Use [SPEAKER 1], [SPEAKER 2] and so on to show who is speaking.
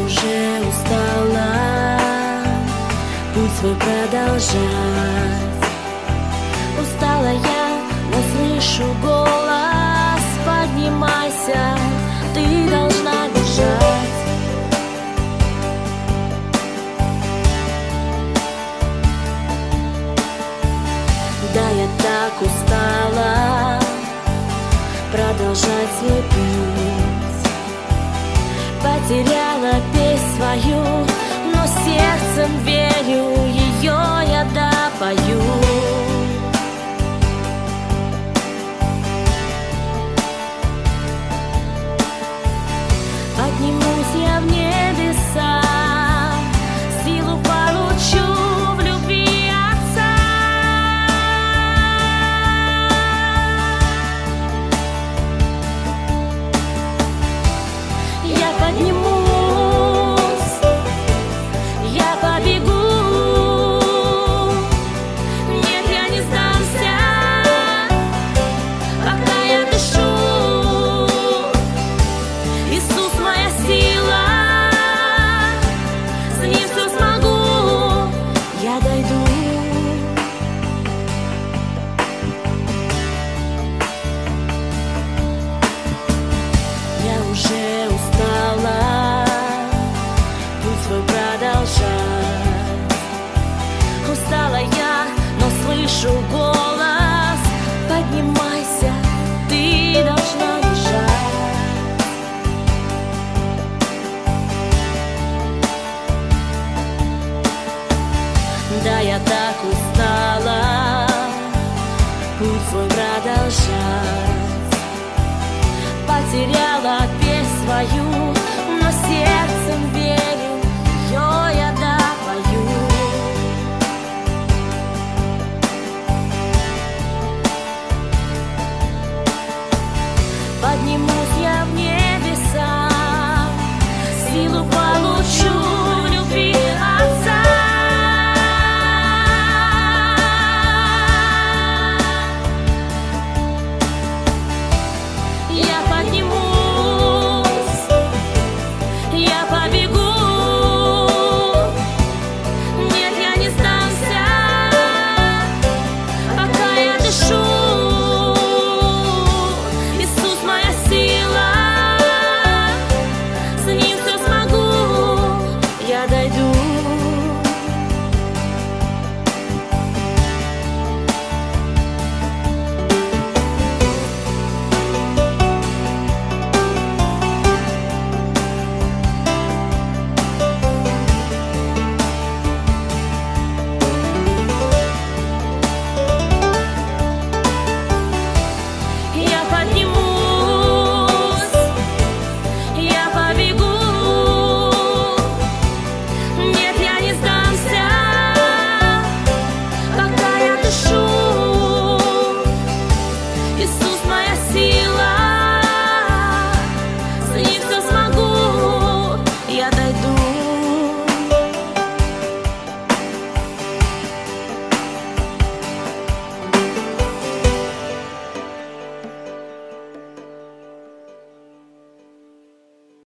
[SPEAKER 1] уже устала путь свой продолжать. Устала я, но слышу голос: поднимайся, ты должна бежать. Да, я так устала продолжать свой путь. Потеряла песнь свою, но сердцем верю, ее я допою. Поднимусь я в небеса, силу получу в любви Отца. Я поднимусь, я побегу. Нет, я не сдамся, пока я дышу. Иисус моя сила, с ним все смогу, я дойду. Я уже устала путь свой продолжать. Устала я, но слышу голос: поднимайся, ты должна бежать. Да, я так устала путь свой продолжать. Потеряла